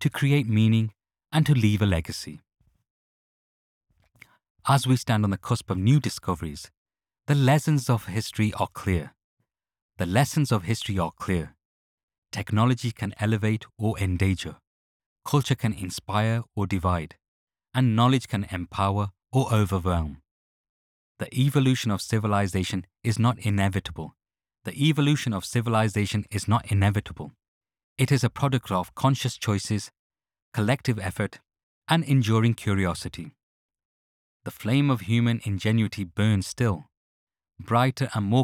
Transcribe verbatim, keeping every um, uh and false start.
to create meaning, and to leave a legacy. As we stand on the cusp of new discoveries, the lessons of history are clear. The lessons of history are clear. Technology can elevate or endanger. Culture can inspire or divide. And knowledge can empower or overwhelm. The evolution of civilization is not inevitable. The evolution of civilization is not inevitable. It is a product of conscious choices, collective effort, and enduring curiosity. The flame of human ingenuity burns still, brighter and more